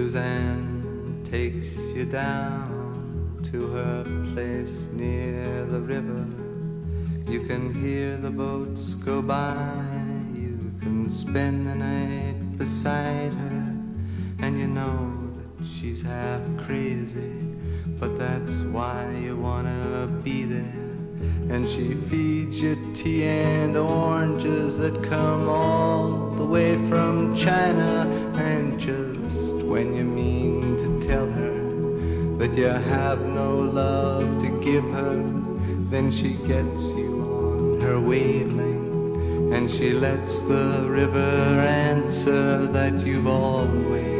Suzanne takes you down to her place near the river. You can hear the boats go by. You can spend the night beside her. And you know that she's half crazy, but that's why you wanna be there. And she feeds you tea and oranges that come all the way from China. And just when you mean to tell her that you have no love to give her, then she gets you on her wavelength, and she lets the river answer that you've always